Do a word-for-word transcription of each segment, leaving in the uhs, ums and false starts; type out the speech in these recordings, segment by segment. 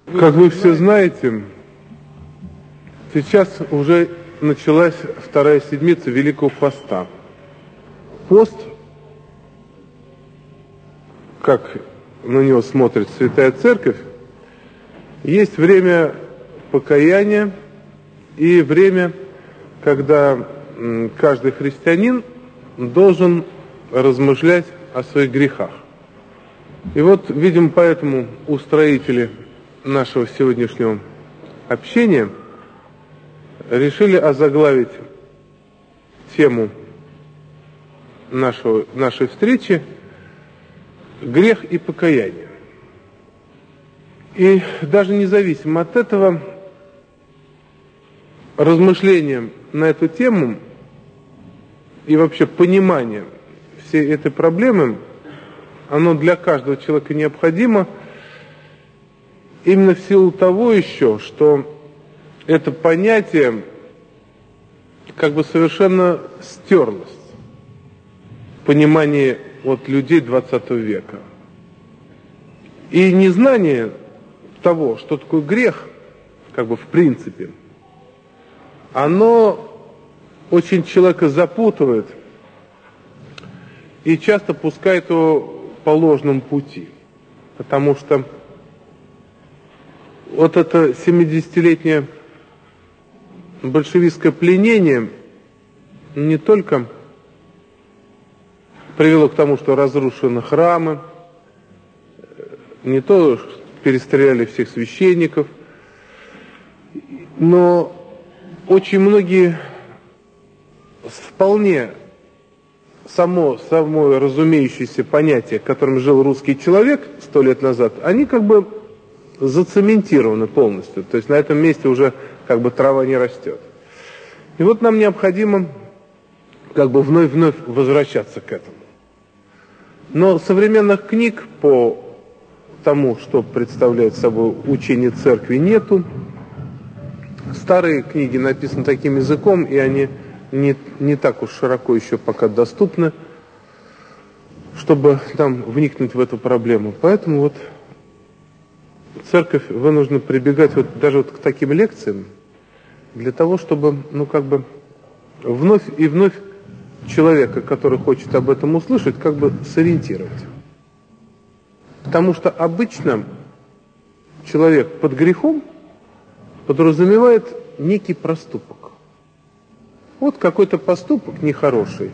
Как вы все знаете, сейчас уже началась вторая седмица Великого Поста. Пост, как на него смотрит Святая Церковь, есть время покаяния и время, когда каждый христианин должен размышлять о своих грехах. И вот, видимо, поэтому устроители нашего сегодняшнего общения решили озаглавить тему нашего, нашей встречи «Грех и покаяние». И даже независимо от этого, размышлением на эту тему и вообще понимание всей этой проблемы, оно для каждого человека необходимо, именно в силу того еще, что это понятие как бы совершенно стерлось в понимании вот людей двадцатого века. И незнание того, что такое грех, как бы в принципе, оно очень человека запутывает и часто пускает его по ложному пути. Потому что вот это семидесятилетнее большевистское пленение не только привело к тому, что разрушены храмы, не то, что перестреляли всех священников, но очень многие вполне само, само разумеющееся понятие, которым жил русский человек сто лет назад, они как бы зацементированы полностью. То есть на этом месте уже как бы трава не растет. И вот нам необходимо как бы вновь-вновь возвращаться к этому. Но современных книг по тому, что представляет собой учение церкви, нету. Старые книги написаны таким языком, и они не, не так уж широко еще пока доступны, чтобы там вникнуть в эту проблему. Поэтому вот церковь вынуждена прибегать вот даже вот к таким лекциям для того, чтобы, ну, как бы вновь и вновь человека, который хочет об этом услышать, как бы сориентировать. Потому что обычно человек под грехом подразумевает некий проступок. Вот какой-то поступок нехороший.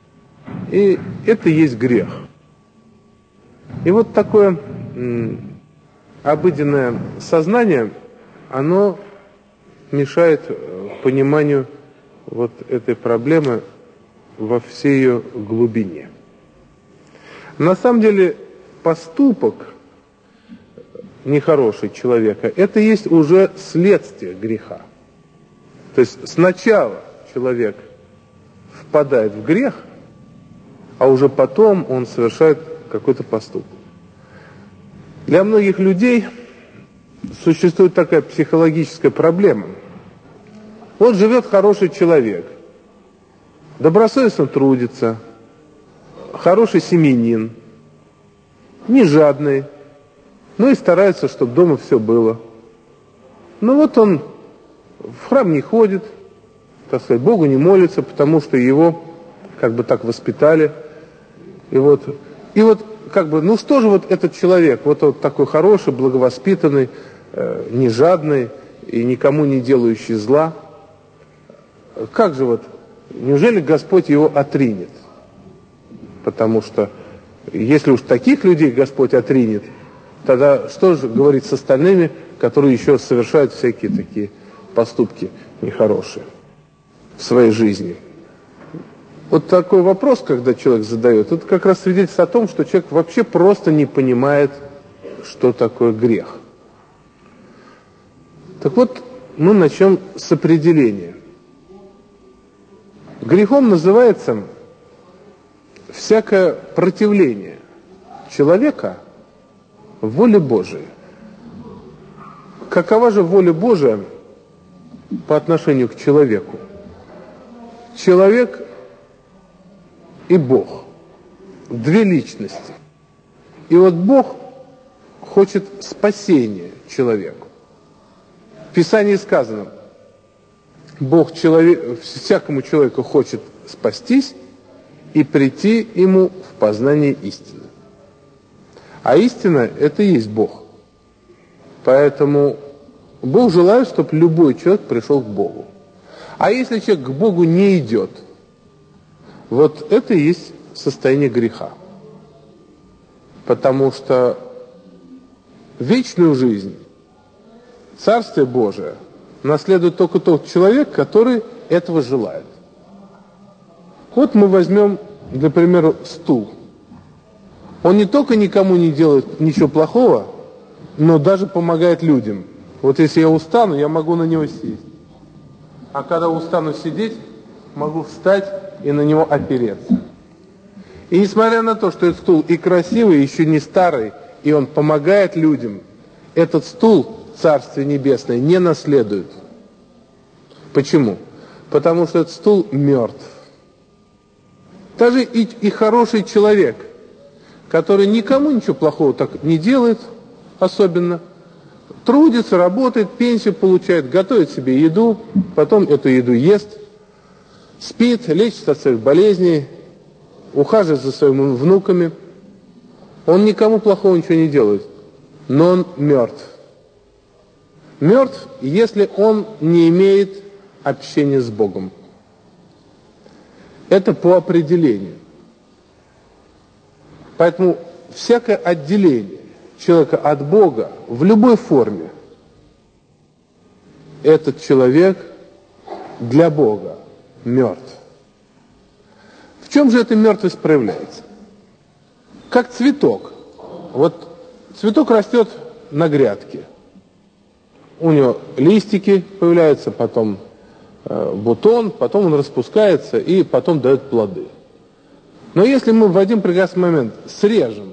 И это есть грех. И вот такое м, обыденное сознание, оно мешает пониманию вот этой проблемы во всей ее глубине. На самом деле поступок нехороший человека, это есть уже следствие греха. То есть сначала человек впадает в грех, а уже потом он совершает какой-то поступок. Для многих людей существует такая психологическая проблема. Вот живет хороший человек, добросовестно трудится, хороший семьянин, не жадный, ну и старается, чтобы дома все было. Ну вот он в храм не ходит, так сказать, Богу не молится, потому что его как бы так воспитали. И вот, и вот как бы, ну что же вот этот человек, вот он такой хороший, благовоспитанный, э, не жадный и никому не делающий зла, как же вот, неужели Господь его отринет? Потому что если уж таких людей Господь отринет, тогда что же говорить с остальными, которые еще совершают всякие такие поступки нехорошие в своей жизни? Вот такой вопрос, когда человек задает, это как раз свидетельствует о том, что человек вообще просто не понимает, что такое грех. Так вот, мы начнем с определения. Грехом называется всякое противление человека воле Божией. Какова же воля Божия по отношению к человеку? Человек и Бог. Две личности. И вот Бог хочет спасения человеку. В Писании сказано, Бог человек, всякому человеку хочет спастись и прийти ему в познание истины. А истина – это и есть Бог. Поэтому Бог желает, чтобы любой человек пришел к Богу. А если человек к Богу не идет, вот это и есть состояние греха. Потому что вечную жизнь, Царствие Божие, наследует только тот человек, который этого желает. Вот мы возьмем, для примера, стул. Он не только никому не делает ничего плохого, но даже помогает людям. Вот если я устану, я могу на него сесть. А когда устану сидеть, могу встать и на него опереться. И несмотря на то, что этот стул и красивый, и еще не старый, и он помогает людям, этот стул Царствие Небесное не наследует. Почему? Потому что этот стул мертв. Даже и, и хороший человек, который никому ничего плохого так не делает, особенно, трудится, работает, пенсию получает, готовит себе еду, потом эту еду ест, спит, лечит от своих болезней, ухаживает за своими внуками. Он никому плохого ничего не делает, но он мертв. Мертв, если он не имеет общения с Богом. Это по определению. Поэтому всякое отделение человека от Бога в любой форме, этот человек для Бога мертв. В чем же эта мертвость проявляется? Как цветок. Вот цветок растет на грядке. У него листики появляются, потом э, бутон, потом он распускается и потом дает плоды. Но если мы в один прекрасный момент срежем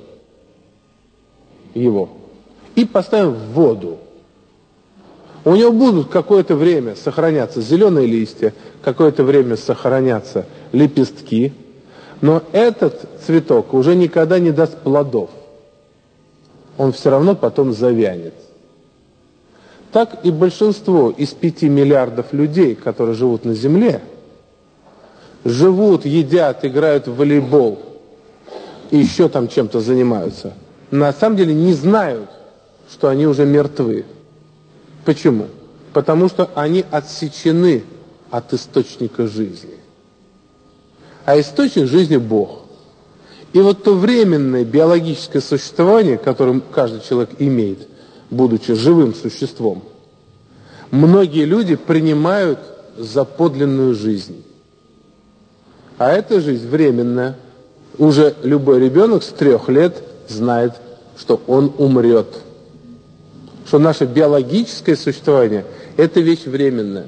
его и поставим в воду, у него будут какое-то время сохраняться зеленые листья, какое-то время сохраняться лепестки, но этот цветок уже никогда не даст плодов. Он все равно потом завянет. Так и большинство из пяти миллиардов людей, которые живут на Земле, живут, едят, играют в волейбол и еще там чем-то занимаются, на самом деле не знают, что они уже мертвы. Почему? Потому что они отсечены от источника жизни. А источник жизни – Бог. И вот то временное биологическое существование, которое каждый человек имеет, будучи живым существом, многие люди принимают за подлинную жизнь. А эта жизнь временная. Уже любой ребенок с трех лет знает, что он умрет. Что наше биологическое существование – это вещь временная.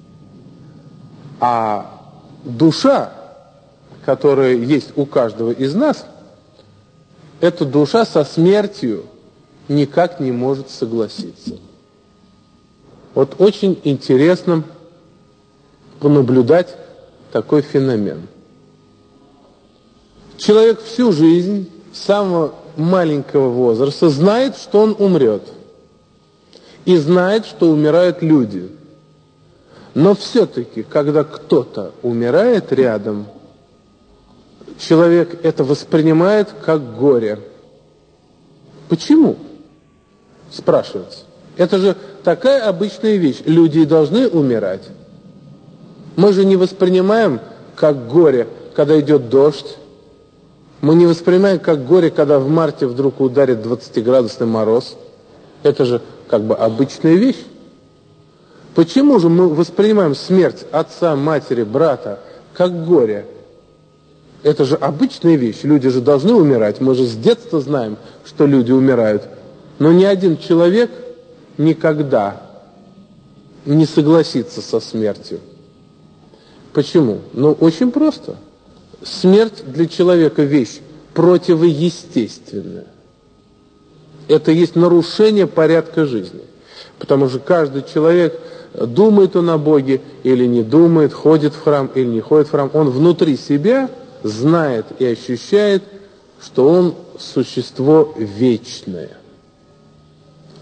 А душа, которая есть у каждого из нас, эта душа со смертью никак не может согласиться. Вот очень интересно понаблюдать такой феномен. Человек всю жизнь, с самого маленького возраста, знает, что он умрет. И знает, что умирают люди. Но все-таки, когда кто-то умирает рядом, человек это воспринимает как горе. Почему? Спрашивается. Это же такая обычная вещь. Люди должны умирать. Мы же не воспринимаем как горе, когда идет дождь. Мы не воспринимаем как горе, когда в марте вдруг ударит двадцатиградусный мороз. Это же как бы обычная вещь. Почему же мы воспринимаем смерть отца, матери, брата как горе? Это же обычная вещь. Люди же должны умирать. Мы же с детства знаем, что люди умирают. Но ни один человек никогда не согласится со смертью. Почему? Ну, очень просто. Смерть для человека вещь противоестественная. Это есть нарушение порядка жизни. Потому что каждый человек, думает он о Боге или не думает, ходит в храм или не ходит в храм, он внутри себя знает и ощущает, что он существо вечное.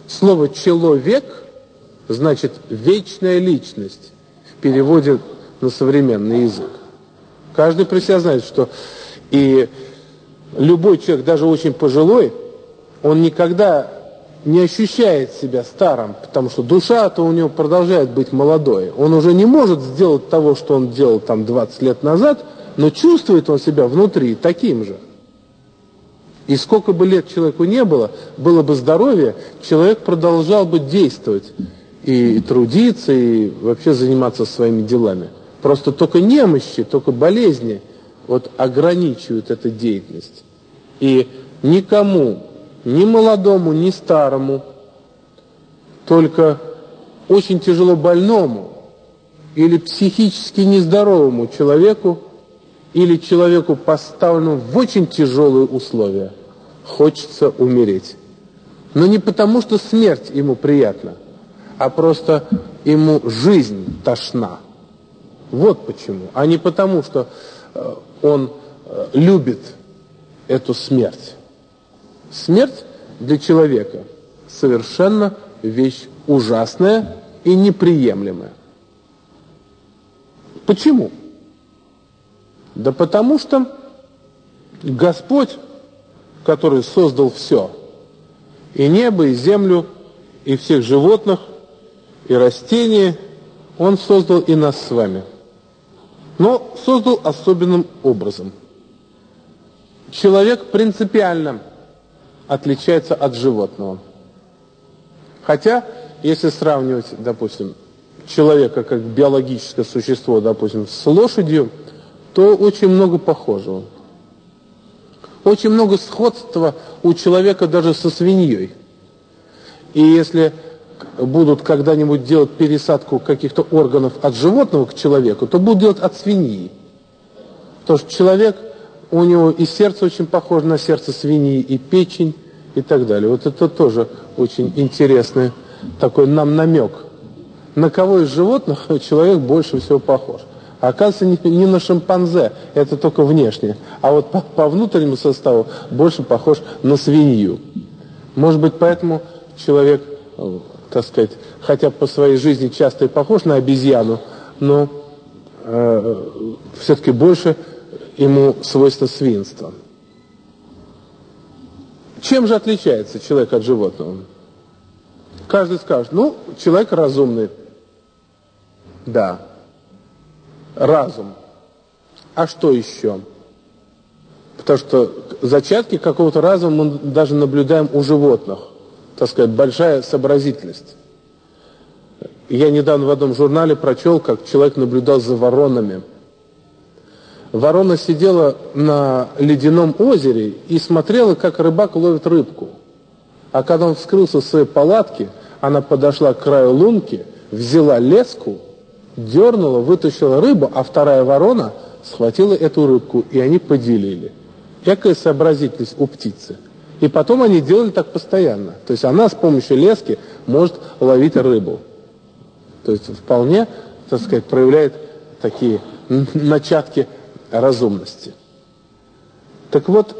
Слово «человек» значит «вечная личность» в переводе на современный язык. Каждый про себя знает, что и любой человек, даже очень пожилой, он никогда не ощущает себя старым, потому что душа-то у него продолжает быть молодой. Он уже не может сделать того, что он делал там двадцать лет назад, но чувствует он себя внутри таким же. И сколько бы лет человеку не было, было бы здоровье, человек продолжал бы действовать и трудиться, и вообще заниматься своими делами. Просто только немощи, только болезни вот ограничивают эту деятельность. И никому, ни молодому, ни старому, только очень тяжело больному или психически нездоровому человеку, или человеку, поставленному в очень тяжелые условия, хочется умереть. Но не потому, что смерть ему приятна, а просто ему жизнь тошна. Вот почему. А не потому, что он любит эту смерть. Смерть для человека совершенно вещь ужасная и неприемлемая. Почему? Да потому что Господь, который создал все, и небо, и землю, и всех животных, и растения, Он создал и нас с вами. Но создал особенным образом. Человек принципиально отличается от животного. Хотя, если сравнивать, допустим, человека как биологическое существо, допустим, с лошадью, то очень много похожего. Очень много сходства у человека даже со свиньей. И если будут когда-нибудь делать пересадку каких-то органов от животного к человеку, то будут делать от свиньи. Потому что человек, у него и сердце очень похоже на сердце свиньи, и печень, и так далее. Вот это тоже очень интересный такой нам намек. На кого из животных человек больше всего похож? А оказывается, не, не на шимпанзе, это только внешне. А вот по, по внутреннему составу больше похож на свинью. Может быть, поэтому человек, так сказать, хотя по своей жизни часто и похож на обезьяну, но э, все-таки больше ему свойство свинства. Чем же отличается человек от животного? Каждый скажет, ну, человек разумный. Да. Разум. А что еще? Потому что зачатки какого-то разума мы даже наблюдаем у животных. Так сказать, большая сообразительность. Я недавно в одном журнале прочел, как человек наблюдал за воронами. Ворона сидела на ледяном озере и смотрела, как рыбак ловит рыбку. А когда он вскрылся в своей палатке, она подошла к краю лунки, взяла леску, дернула, вытащила рыбу, а вторая ворона схватила эту рыбку, и они поделили. Экая сообразительность у птицы. И потом они делали так постоянно. То есть она с помощью лески может ловить рыбу. То есть вполне, так сказать, проявляет такие начатки разумности. Так вот,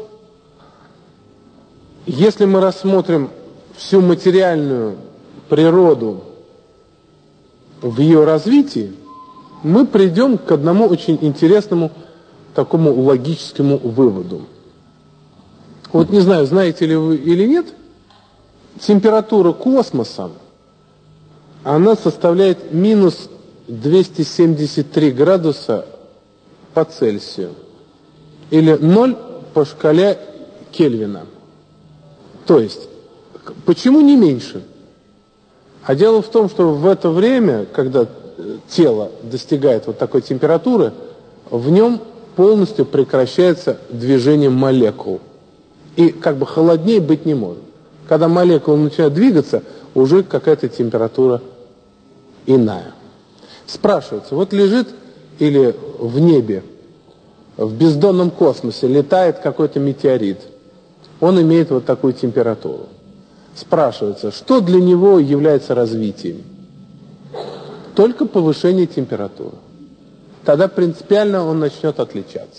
если мы рассмотрим всю материальную природу в ее развитии, мы придем к одному очень интересному такому логическому выводу. Вот не знаю, знаете ли вы или нет, температура космоса, она составляет минус двести семьдесят три градуса по Цельсию, или ноль по шкале Кельвина. То есть, почему не меньше? А дело в том, что в это время, когда тело достигает вот такой температуры, в нем полностью прекращается движение молекул. И как бы холоднее быть не может. Когда молекулы начинают двигаться, уже какая-то температура иная. Спрашивается, вот лежит или в небе, в бездонном космосе летает какой-то метеорит. Он имеет вот такую температуру. Спрашивается, что для него является развитием? Только повышение температуры. Тогда принципиально он начнет отличаться.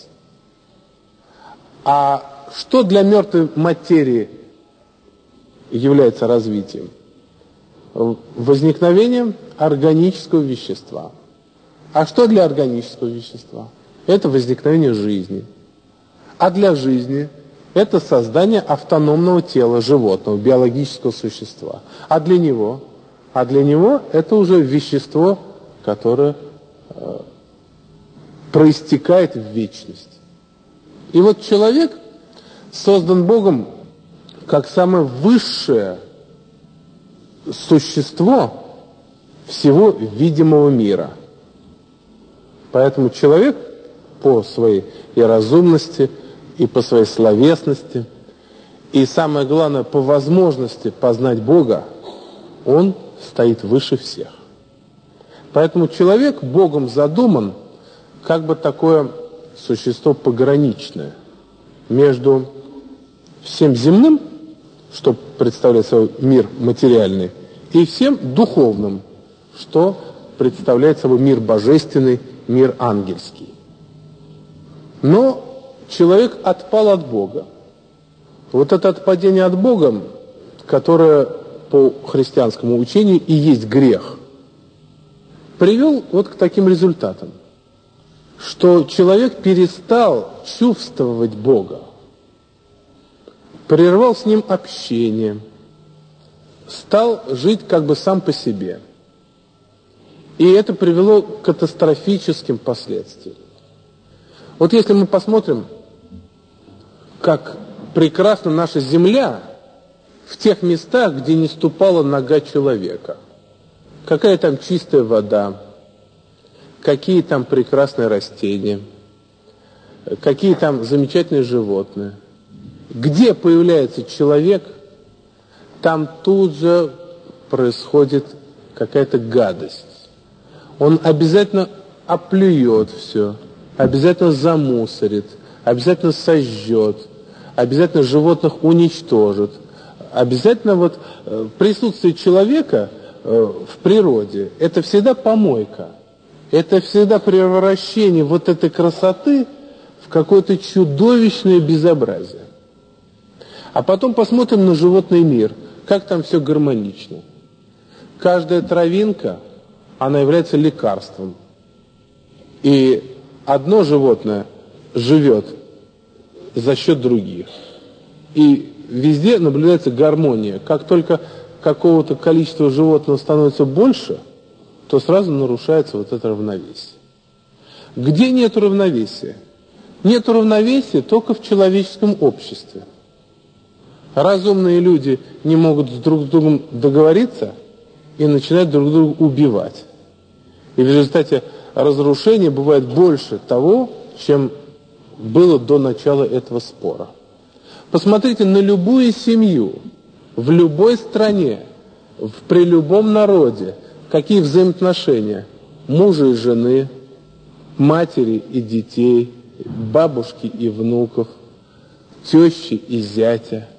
А что для мертвой материи является развитием? возникновением органического вещества. А что для органического вещества? Это возникновение жизни. А для жизни это создание автономного тела животного, биологического существа. А для него? А для него это уже вещество, которое э, проистекает в вечность. И вот человек создан Богом как самое высшее существо всего видимого мира. Поэтому человек по своей и разумности, и по своей словесности, и самое главное, по возможности познать Бога, он стоит выше всех. Поэтому человек Богом задуман как бы такое существо пограничное между всем земным, что представляет собой мир материальный, и всем духовным, что представляет собой мир божественный, мир ангельский. Но человек отпал от Бога. Вот это отпадение от Бога, которое по христианскому учению и есть грех, привел вот к таким результатам, что человек перестал чувствовать Бога, прервал с ним общение, стал жить как бы сам по себе. И это привело к катастрофическим последствиям. Вот если мы посмотрим, как прекрасна наша земля в тех местах, где не ступала нога человека. Какая там чистая вода, какие там прекрасные растения, какие там замечательные животные. Где появляется человек, там тут же происходит какая-то гадость. Он обязательно оплюет все, обязательно замусорит, обязательно сожжет, обязательно животных уничтожит. Обязательно вот присутствие человека в природе – это всегда помойка. Это всегда превращение вот этой красоты в какое-то чудовищное безобразие. А потом посмотрим на животный мир, как там все гармонично. Каждая травинка, она является лекарством. И одно животное живет за счет других. И везде наблюдается гармония. Как только какого-то количества животного становится больше, то сразу нарушается вот это равновесие. Где нет равновесия? Нет равновесия только в человеческом обществе. Разумные люди не могут друг с другом договориться и начинают друг друга убивать. И в результате разрушения бывает больше того, чем было до начала этого спора. Посмотрите на любую семью, в любой стране, в, при любом народе, какие взаимоотношения мужа и жены, матери и детей, бабушки и внуков, тещи и зятя.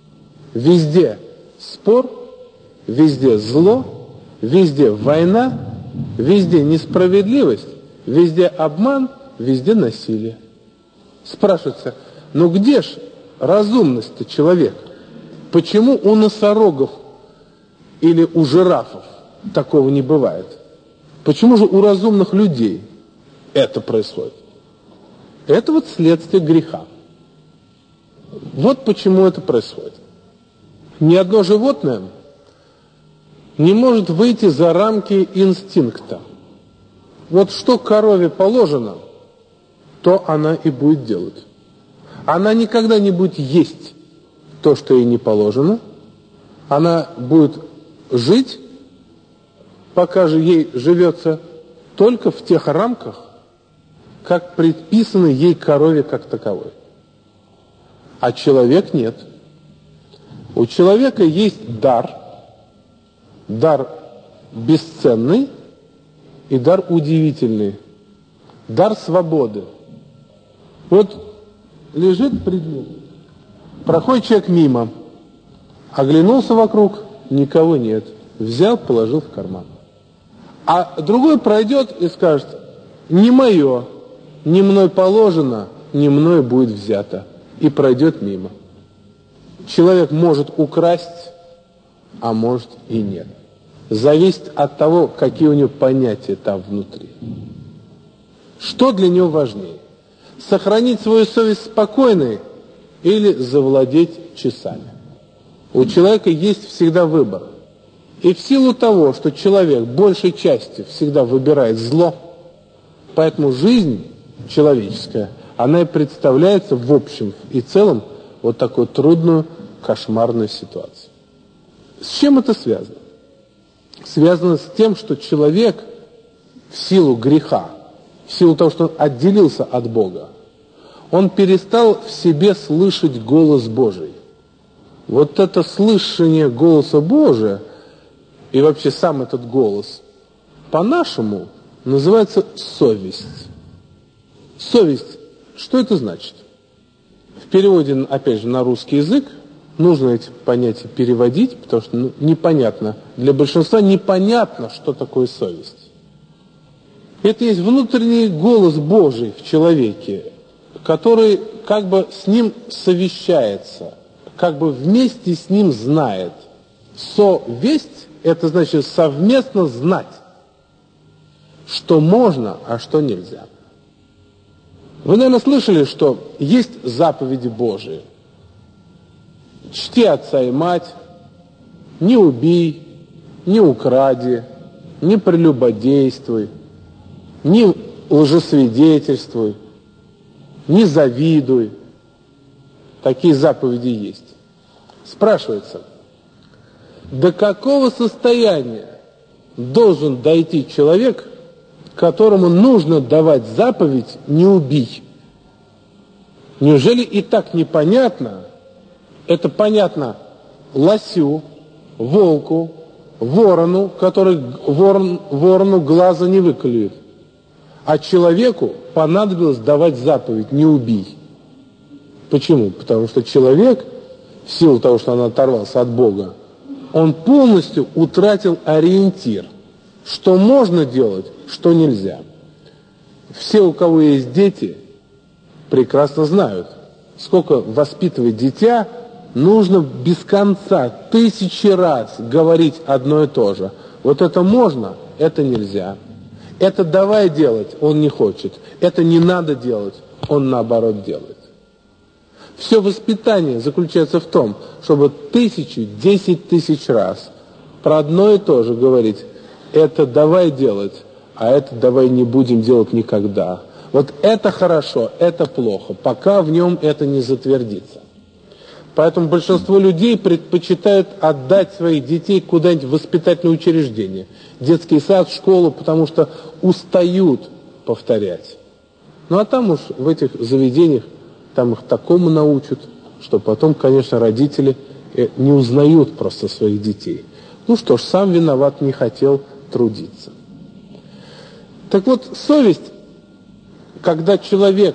Везде спор, везде зло, везде война, везде несправедливость, везде обман, везде насилие. Спрашивается, ну где ж разумность-то человека? Почему у носорогов или у жирафов такого не бывает? Почему же у разумных людей это происходит? Это вот следствие греха. Вот почему это происходит. Ни одно животное не может выйти за рамки инстинкта. Вот что корове положено, то она и будет делать. Она никогда не будет есть то, что ей не положено. Она будет жить, пока же ей живется, только в тех рамках, как предписано ей корове как таковой. А человек нет. У человека есть дар, дар бесценный и дар удивительный, дар свободы. Вот лежит предмет, проходит человек мимо, оглянулся вокруг, никого нет, взял, положил в карман. А другой пройдет и скажет, не мое, не мной положено, не мной будет взято, и пройдет мимо. Человек может украсть, а может и нет. зависит от того, какие у него понятия там внутри. Что для него важнее? Сохранить свою совесть спокойной или завладеть часами? У человека есть всегда выбор. И в силу того, что человек большей части всегда выбирает зло, поэтому жизнь человеческая, она и представляется в общем и целом вот такой трудную, кошмарную ситуацию. С чем это связано? Связано с тем, что человек в силу греха, в силу того, что он отделился от Бога, он перестал в себе слышать голос Божий. Вот это слышание голоса Божия и вообще сам этот голос по-нашему называется совесть. Совесть, что это значит? В переводе, опять же, на русский язык нужно эти понятия переводить, потому что ну, непонятно, для большинства непонятно, что такое совесть. Это есть внутренний голос Божий в человеке, который как бы с ним совещается, как бы вместе с ним знает. Совесть – это значит совместно знать, что можно, а что нельзя. Вы, наверное, слышали, что есть заповеди Божии. Чти отца и мать, не убей, не укради, не прелюбодействуй, не лжесвидетельствуй, не завидуй. Такие заповеди есть. Спрашивается, до какого состояния должен дойти человек, которому нужно давать заповедь «не убий»? Неужели и так непонятно? Это понятно лосю, волку, ворону, который ворон, ворону глаза не выклюет. А человеку понадобилось давать заповедь «не убий». Почему? Потому что человек, в силу того, что он оторвался от Бога, он полностью утратил ориентир, что можно делать, что нельзя. Все, у кого есть дети, прекрасно знают, сколько воспитывать дитя, нужно без конца, тысячи раз говорить одно и то же. Вот это можно, это нельзя. Это давай делать, он не хочет. Это не надо делать, он наоборот делает. Все воспитание заключается в том, чтобы тысячу, десять тысяч раз про одно и то же говорить. Это давай делать, а это давай не будем делать никогда. Вот это хорошо, это плохо, пока в нем это не затвердится. Поэтому большинство людей предпочитают отдать своих детей куда-нибудь в воспитательное учреждение, детский сад, школу, потому что устают повторять. Ну а там уж в этих заведениях, там их такому научат, что потом, конечно, родители не узнают просто своих детей. Ну что ж, сам виноват, не хотел трудиться. Так вот, совесть, когда человек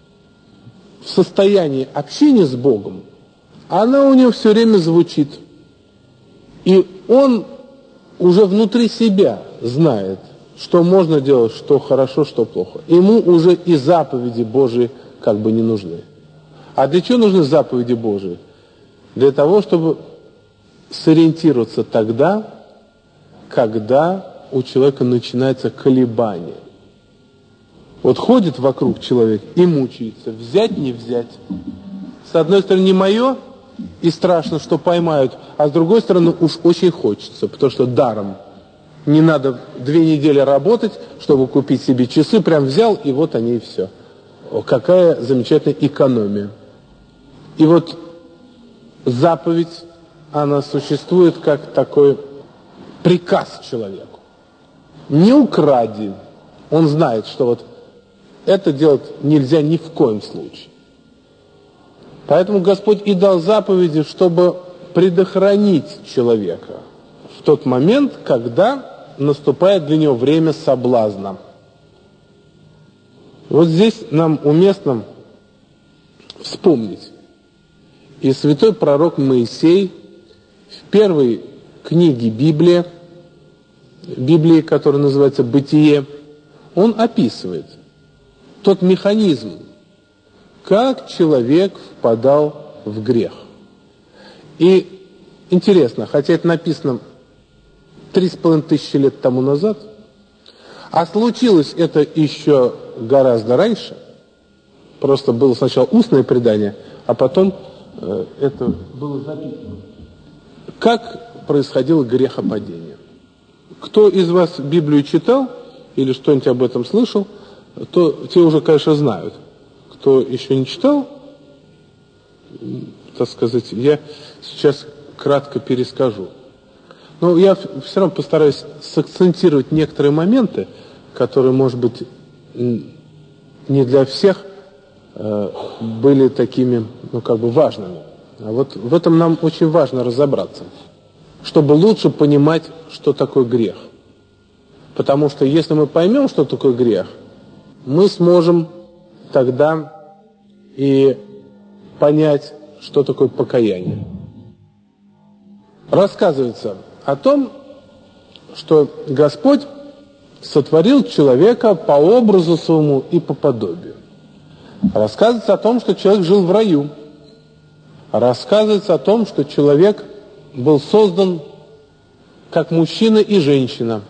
в состоянии общения с Богом, она у него все время звучит. И он уже внутри себя знает, что можно делать, что хорошо, что плохо. Ему уже и заповеди Божии как бы не нужны. А для чего нужны заповеди Божии? Для того, чтобы сориентироваться тогда, когда у человека начинается колебание. Вот ходит вокруг человек и мучается, взять, не взять. С одной стороны, не мое, и страшно, что поймают, а с другой стороны, уж очень хочется, потому что даром. Не надо две недели работать, чтобы купить себе часы, прям взял, и вот они и все. О, какая замечательная экономия. И вот заповедь, она существует как такой приказ человеку. Не укради. Он знает, что вот это делать нельзя ни в коем случае. Поэтому Господь и дал заповеди, чтобы предохранить человека в тот момент, когда наступает для него время соблазна. Вот здесь нам уместно вспомнить. И святой пророк Моисей в первой книге Библии, Библии, которая называется «Бытие», он описывает тот механизм, как человек впадал в грех. И интересно, хотя это написано три с половиной тысячи лет тому назад. А случилось это еще гораздо раньше. Просто было сначала устное предание, а потом э, это было записано. Как происходило грехопадение? Кто из вас Библию читал или что-нибудь об этом слышал, то те уже, конечно, знают. Кто еще не читал, так сказать, я сейчас кратко перескажу. Но я все равно постараюсь сакцентировать некоторые моменты, которые, может быть, не для всех э, были такими, ну, как бы важными. А вот в этом нам очень важно разобраться, чтобы лучше понимать, что такое грех. Потому что если мы поймем, что такое грех, мы сможем тогда и понять, что такое покаяние. Рассказывается о том, что Господь сотворил человека по образу своему и по подобию. Рассказывается о том, что человек жил в раю. Рассказывается о том, что человек был создан как мужчина и женщина.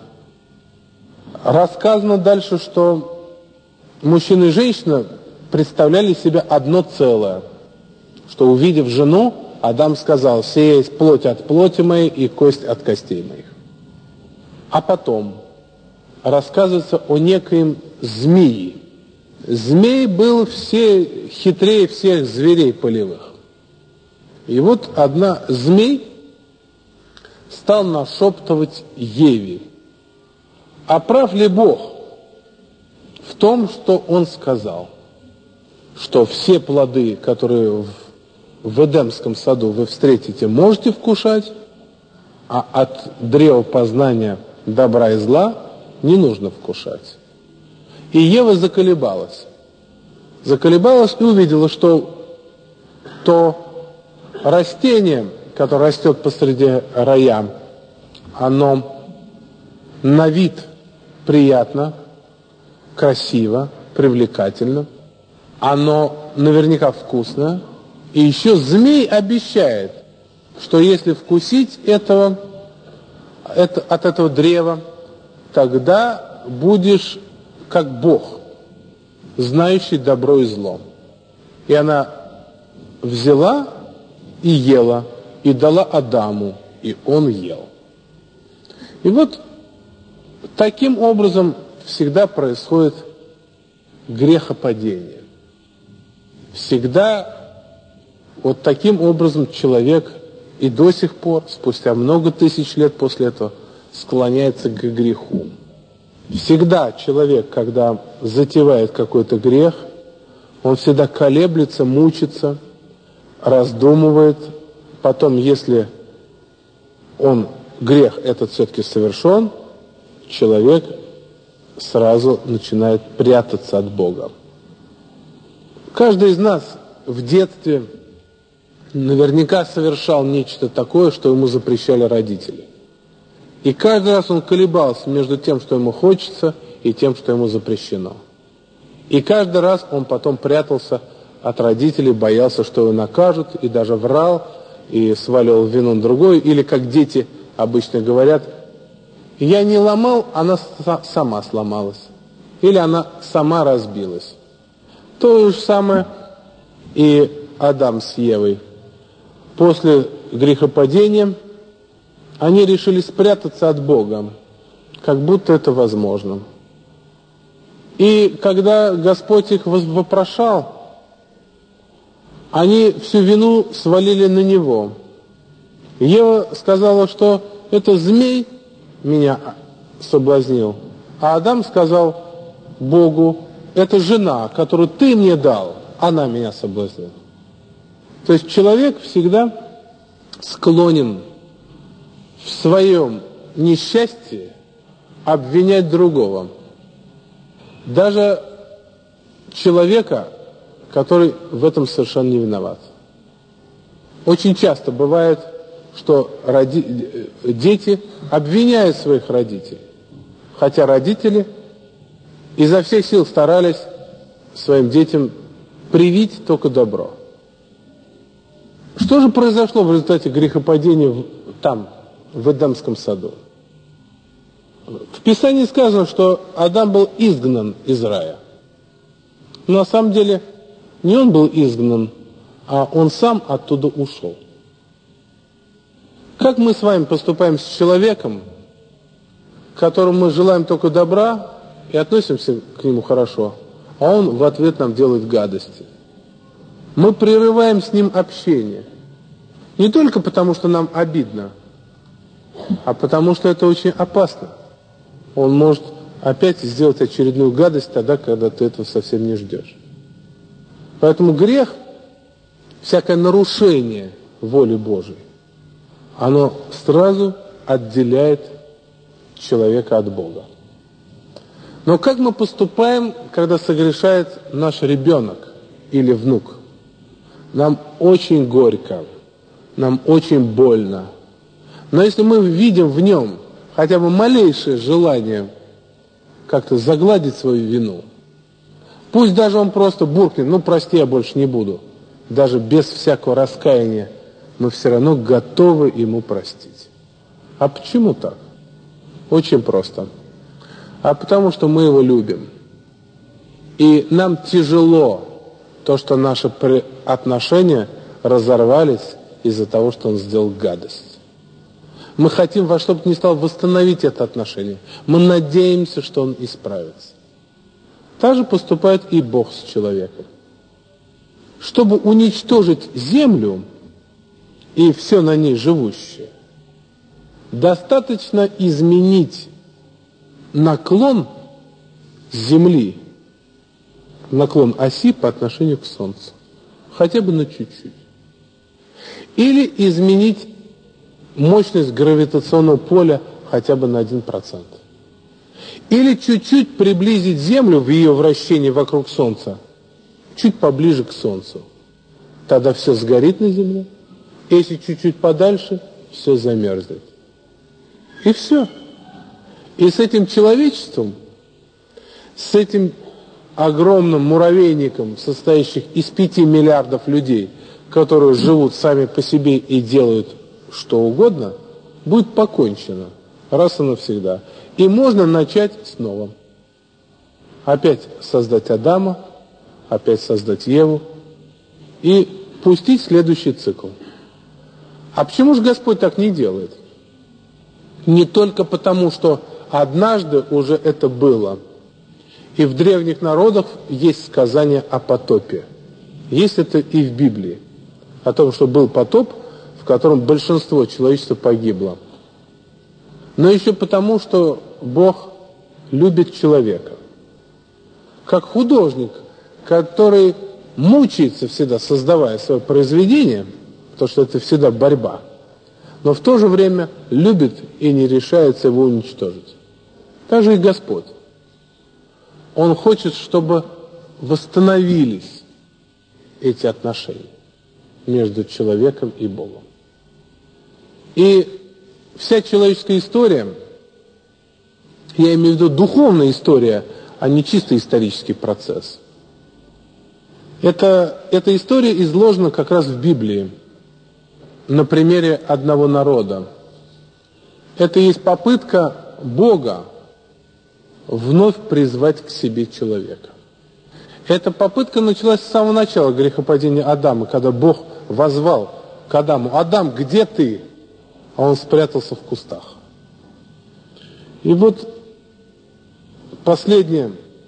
Рассказано дальше, что мужчина и женщина представляли себя одно целое. Что, увидев жену, Адам сказал: «Сия есть плоть от плоти моей и кость от костей моих». А потом рассказывается о некоем змее. Змей был все хитрее всех зверей полевых. И вот одна змей стал нашептывать Еве: а прав ли Бог в том, что Он сказал, что все плоды, которые в, в Эдемском саду вы встретите, можете вкушать, а от древа познания добра и зла не нужно вкушать. И Ева заколебалась. Заколебалась и увидела, что то растение, которое растет посреди рая, оно на вид приятно, красиво, привлекательно, оно наверняка вкусное, и еще змей обещает, что если вкусить этого, это, от этого древа, тогда будешь как Бог, знающий добро и зло. И она взяла и ела, и дала Адаму, и он ел. И вот таким образом всегда происходит грехопадение. Всегда вот таким образом человек и до сих пор, спустя много тысяч лет после этого, склоняется к греху. Всегда человек, когда затевает какой-то грех, он всегда колеблется, мучится, раздумывает. Потом, если он, грех этот все-таки совершен, человек сразу начинает прятаться от Бога. Каждый из нас в детстве наверняка совершал нечто такое, что ему запрещали родители. И каждый раз он колебался между тем, что ему хочется, и тем, что ему запрещено. И каждый раз он потом прятался от родителей, боялся, что его накажут, и даже врал, и сваливал вину на другой, или, как дети обычно говорят: «Я не ломал, она сама сломалась». Или она сама разбилась. То же самое и Адам с Евой. После грехопадения они решили спрятаться от Бога, как будто это возможно. И когда Господь их вопрошал, они всю вину свалили на Него. Ева сказала, что это змей меня соблазнил, а Адам сказал Богу: это жена, которую ты мне дал, она меня соблазнила. То есть человек всегда склонен в своем несчастье обвинять другого. Даже человека, который в этом совершенно не виноват. Очень часто бывает, что роди... дети обвиняют своих родителей, хотя родители изо всех сил старались своим детям привить только добро. Что же произошло в результате грехопадения там, в Эдемском саду? В Писании сказано, что Адам был изгнан из рая. Но на самом деле не он был изгнан, а он сам оттуда ушел. Как мы с вами поступаем с человеком, которому мы желаем только добра и относимся к нему хорошо, а он в ответ нам делает гадости? Мы прерываем с ним общение. Не только потому, что нам обидно, а потому, что это очень опасно. Он может опять сделать очередную гадость тогда, когда ты этого совсем не ждешь. Поэтому грех, всякое нарушение воли Божией, оно сразу отделяет человека от Бога. Но как мы поступаем, когда согрешает наш ребенок или внук? Нам очень горько, нам очень больно. Но если мы видим в нем хотя бы малейшее желание как-то загладить свою вину, пусть даже он просто буркнет: ну прости, я больше не буду, даже без всякого раскаяния, мы все равно готовы ему простить. А почему так? Очень просто. А потому что мы его любим. И нам тяжело то, что наши отношения разорвались из-за того, что он сделал гадость. Мы хотим во что бы ни стало восстановить это отношение. Мы надеемся, что он исправится. Так же поступает и Бог с человеком. Чтобы уничтожить землю и все на ней живущее, достаточно изменить наклон Земли, наклон оси по отношению к Солнцу. Хотя бы на чуть-чуть. Или изменить мощность гравитационного поля хотя бы на один процент. Или чуть-чуть приблизить Землю в ее вращении вокруг Солнца, чуть поближе к Солнцу. Тогда все сгорит на Земле. Если чуть-чуть подальше, все замерзнет. И все. И с этим человечеством, с этим огромным муравейником, состоящим из пяти миллиардов людей, которые живут сами по себе и делают что угодно, будет покончено раз и навсегда. И можно начать снова. Опять создать Адама, опять создать Еву и пустить следующий цикл. А почему же Господь так не делает? Не только потому, что однажды уже это было. И в древних народах есть сказание о потопе. Есть это и в Библии. О том, что был потоп, в котором большинство человечества погибло. Но еще потому, что Бог любит человека. Как художник, который мучается всегда, создавая свое произведение, потому что это всегда борьба, но в то же время любит и не решается его уничтожить. Так же и Господь. Он хочет, чтобы восстановились эти отношения между человеком и Богом. И вся человеческая история, я имею в виду духовная история, а не чисто исторический процесс, это, эта история изложена как раз в Библии на примере одного народа. Это есть попытка Бога вновь призвать к себе человека. Эта попытка началась с самого начала грехопадения Адама, когда Бог воззвал к Адаму: «Адам, где ты?» А он спрятался в кустах. И вот последняя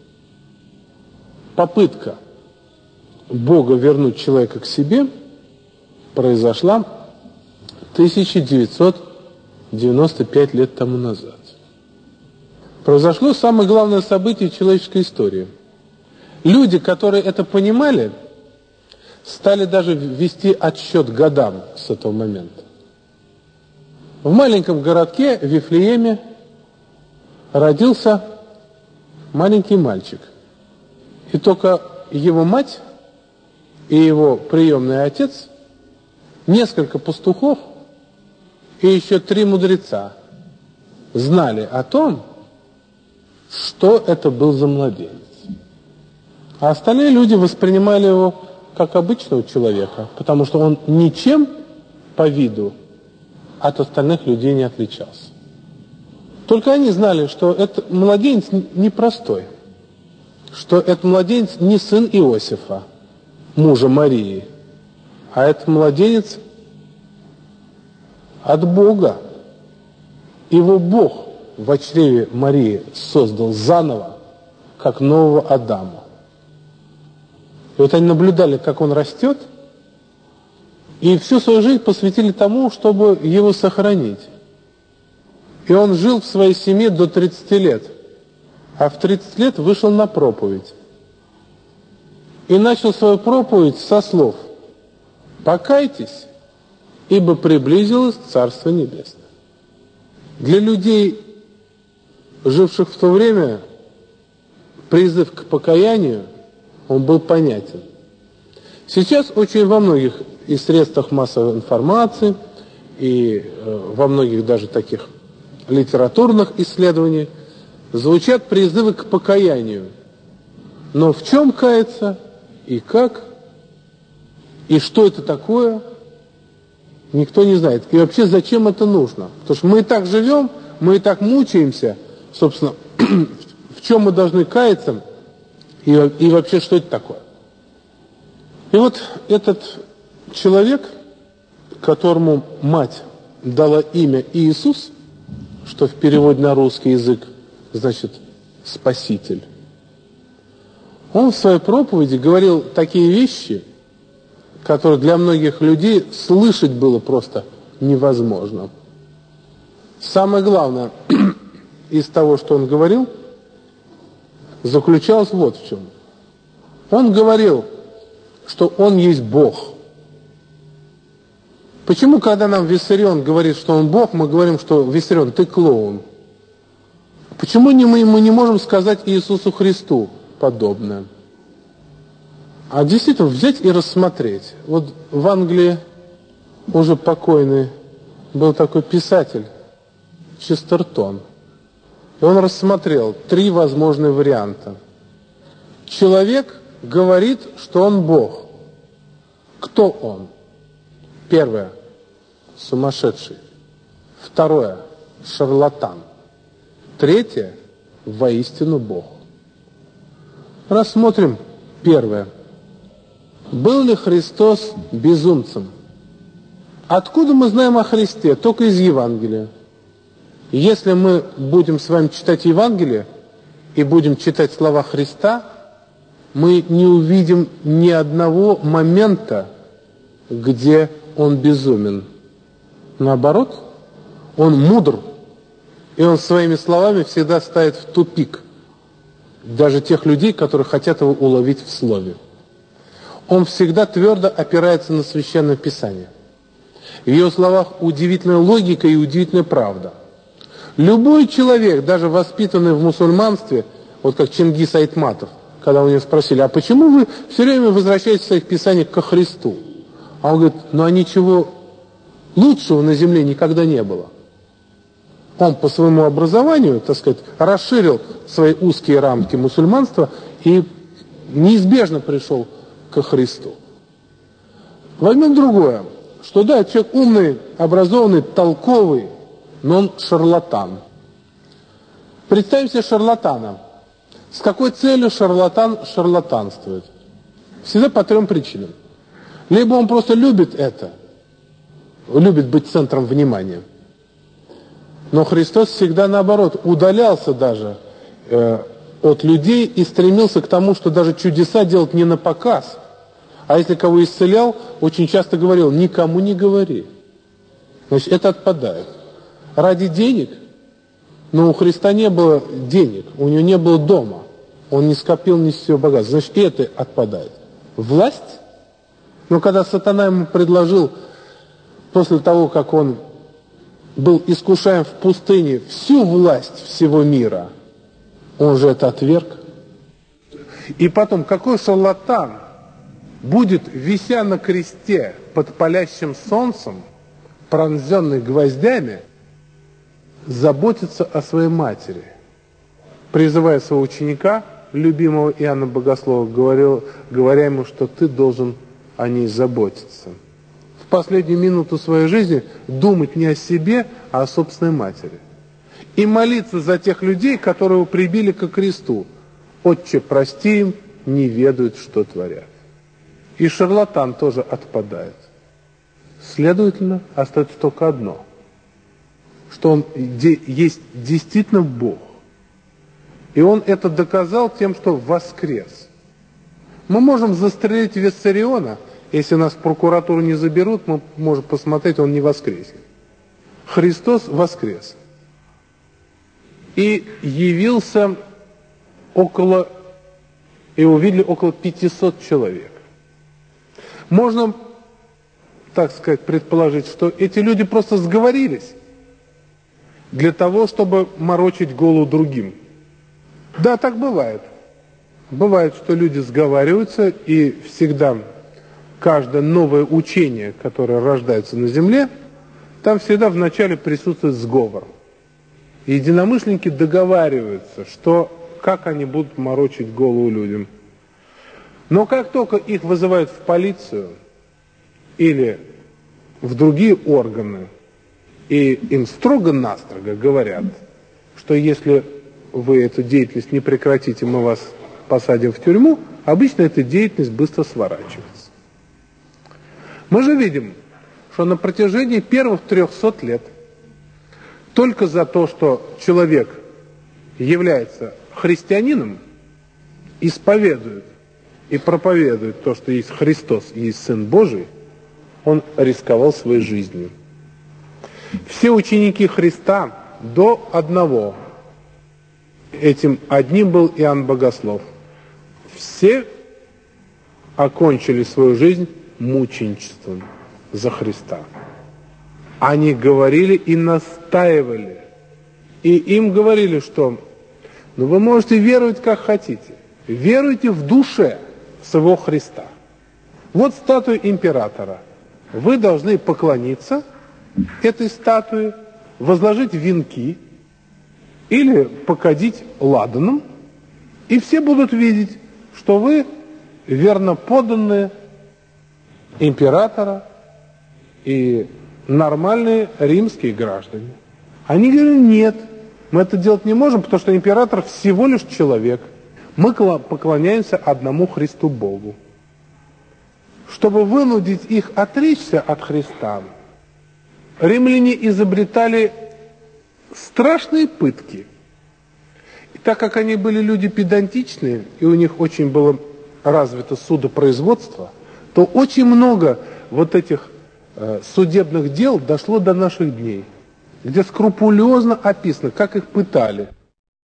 попытка Бога вернуть человека к себе произошла тысяча девятьсот девяносто пять лет тому назад. Произошло самое главное событие человеческой истории. Люди, которые это понимали, стали даже вести отсчет годам с этого момента. В маленьком городке в Вифлееме родился маленький мальчик. И только его мать и его приемный отец, несколько пастухов и еще три мудреца знали о том, что это был за младенец. А остальные люди воспринимали его как обычного человека, потому что он ничем по виду от остальных людей не отличался. Только они знали, что этот младенец непростой, что этот младенец не сын Иосифа, мужа Марии, а этот младенец от Бога. Его Бог в чреве Марии создал заново, как нового Адама. И вот они наблюдали, как он растет, и всю свою жизнь посвятили тому, чтобы его сохранить. И он жил в своей семье до тридцати лет, а в тридцать лет вышел на проповедь. И начал свою проповедь со слов: «Покайтесь, ибо приблизилось Царство Небесное». Для людей, живших в то время, призыв к покаянию, он был понятен. Сейчас очень во многих и средствах массовой информации, и э, во многих даже таких литературных исследованиях звучат призывы к покаянию. Но в чем каяться, и как, и что это такое, никто не знает. И вообще, зачем это нужно? Потому что мы и так живем, мы и так мучаемся, собственно, в чем мы должны каяться, и, и вообще, что это такое. И вот этот человек, которому мать дала имя Иисус, что в переводе на русский язык значит «спаситель», он в своей проповеди говорил такие вещи, которые для многих людей слышать было просто невозможно. Самое главное из того, что он говорил, заключалось вот в чем. Он говорил, что он есть Бог. Почему, когда нам Виссарион говорит, что он Бог, мы говорим, что Виссарион, ты клоун? Почему не мы, мы не можем сказать Иисусу Христу подобное? А действительно взять и рассмотреть. Вот в Англии уже покойный был такой писатель Честертон. И он рассмотрел три возможных варианта. Человек говорит, что он Бог. Кто он? Первое – сумасшедший. Второе – шарлатан. Третье – воистину Бог. Рассмотрим первое. Был ли Христос безумцем? Откуда мы знаем о Христе? Только из Евангелия. Если мы будем с вами читать Евангелие и будем читать слова Христа, мы не увидим ни одного момента, где он безумен. Наоборот, он мудр, и он своими словами всегда ставит в тупик даже тех людей, которые хотят его уловить в слове. Он всегда твердо опирается на Священное Писание. В его словах удивительная логика и удивительная правда. Любой человек, даже воспитанный в мусульманстве, вот как Чингис Айтматов, когда у него спросили, а почему вы все время возвращаетесь в своих писаниях ко Христу? А он говорит, ну а ничего лучшего на земле никогда не было. Он по своему образованию, так сказать, расширил свои узкие рамки мусульманства и неизбежно пришел ко Христу. Возьмем другое, что да, человек умный, образованный, толковый, но он шарлатан. Представим себе шарлатана. С какой целью шарлатан шарлатанствует? Всегда по трем причинам. Либо он просто любит это, любит быть центром внимания. Но Христос всегда наоборот, удалялся даже э, от людей и стремился к тому, что даже чудеса делать не на показ. А если кого исцелял, очень часто говорил, никому не говори. Значит, это отпадает. Ради денег? Но у Христа не было денег, у него не было дома. Он не скопил ни всего богатства. Значит, это отпадает. Власть? Но когда сатана ему предложил, после того, как он был искушаем в пустыне, всю власть всего мира, он же это отверг. И потом, какой шарлатан будет, вися на кресте под палящим солнцем, пронзенный гвоздями, заботиться о своей матери, призывая своего ученика, любимого Иоанна Богослова, говорил, говоря ему, что ты должен о ней заботиться. В последнюю минуту своей жизни думать не о себе, а о собственной матери. и молиться за тех людей, которые прибили ко кресту. Отче, прости им, не ведают, что творят. И шарлатан тоже отпадает. Следовательно, остается только одно, что он есть действительно Бог. И он это доказал тем, что воскрес. Мы можем застрелить Виссариона, если нас в прокуратуру не заберут, мы можем посмотреть, он не воскресит. Христос воскрес. И явился около, и увидели около пятисот человек. Можно, так сказать, предположить, что эти люди просто сговорились для того, чтобы морочить голову другим. Да, так бывает. Бывает, что люди сговариваются, и всегда каждое новое учение, которое рождается на земле, там всегда вначале присутствует сговор. И единомышленники договариваются, что, как они будут морочить голову людям. Но как только их вызывают в полицию или в другие органы, и им строго-настрого говорят, что если вы эту деятельность не прекратите, мы вас посадим в тюрьму, обычно эта деятельность быстро сворачивается. Мы же видим, что на протяжении первых трехсот лет только за то, что человек является христианином, исповедует и проповедует то, что есть Христос и есть Сын Божий, он рисковал своей жизнью. Все ученики Христа до одного, этим одним был Иоанн Богослов, все окончили свою жизнь мученичеством за Христа. Они говорили и настаивали. И им говорили, что ну, вы можете веровать как хотите. Веруйте в душе своего Христа. Вот статуя императора. Вы должны поклониться этой статуе, возложить венки или покадить ладаном, и все будут видеть, что вы верно подданные императора и нормальные римские граждане. Они говорили, нет, мы это делать не можем, потому что император всего лишь человек. Мы поклоняемся одному Христу Богу. Чтобы вынудить их отречься от Христа, римляне изобретали страшные пытки. И так как они были люди педантичные, и у них очень было развито судопроизводство, то очень много вот этих э, судебных дел дошло до наших дней, где скрупулезно описано, как их пытали.